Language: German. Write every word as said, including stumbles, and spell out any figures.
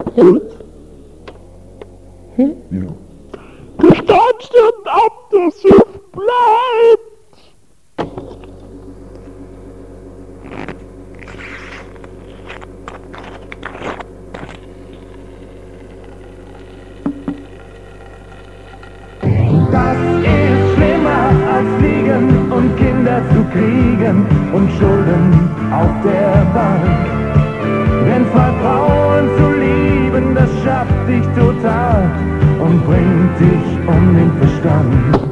Hm? Ja. Gesteinsstirn ab, das Schiff bleibt! Das ist schlimmer als Fliegen und Kinder zu kriegen und Schulden auf der Bank. Denn zwei Frauen zu lieben, das schafft dich total und bringt dich um den Verstand.